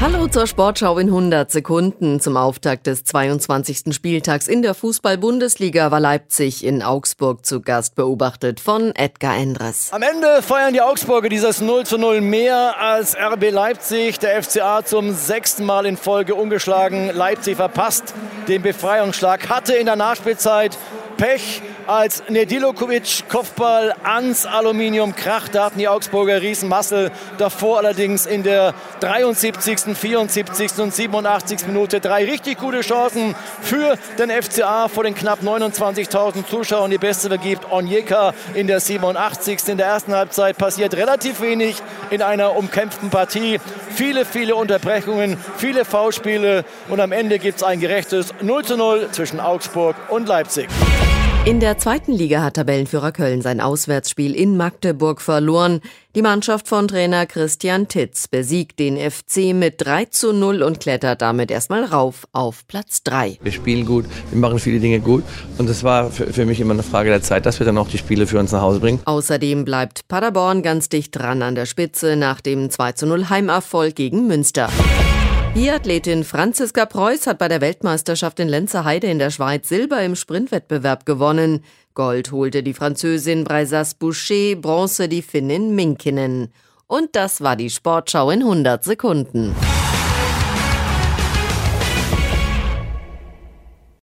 Hallo zur Sportschau in 100 Sekunden. Zum Auftakt des 22. Spieltags in der Fußball-Bundesliga war Leipzig in Augsburg zu Gast, beobachtet von Edgar Endres. Am Ende feiern die Augsburger dieses 0:0 mehr als RB Leipzig. Der FCA zum 6. Mal in Folge ungeschlagen. Leipzig verpasst den Befreiungsschlag, hatte in der Nachspielzeit Pech, als Nedilokovic Kopfball ans Aluminium kracht. Da hatten die Augsburger Riesenmassel. Davor allerdings in der 73., 74. und 87. Minute 3 richtig gute Chancen für den FCA vor den knapp 29.000 Zuschauern. Die beste vergibt Onyeka in der 87. In der ersten Halbzeit passiert relativ wenig in einer umkämpften Partie. Viele Unterbrechungen, viele Foulspiele und am Ende gibt es ein gerechtes 0:0 zwischen Augsburg und Leipzig. In der zweiten Liga hat Tabellenführer Köln sein Auswärtsspiel in Magdeburg verloren. Die Mannschaft von Trainer Christian Titz besiegt den FC mit 3:0 und klettert damit erstmal rauf auf Platz 3. Wir spielen gut, wir machen viele Dinge gut und es war für mich immer eine Frage der Zeit, dass wir dann auch die Spiele für uns nach Hause bringen. Außerdem bleibt Paderborn ganz dicht dran an der Spitze nach dem 2:0 Heimerfolg gegen Münster. Biathletin Franziska Preuß hat bei der Weltmeisterschaft in Lenzerheide in der Schweiz Silber im Sprintwettbewerb gewonnen. Gold holte die Französin Breisas Boucher, Bronze die Finnin Minkinen. Und das war die Sportschau in 100 Sekunden.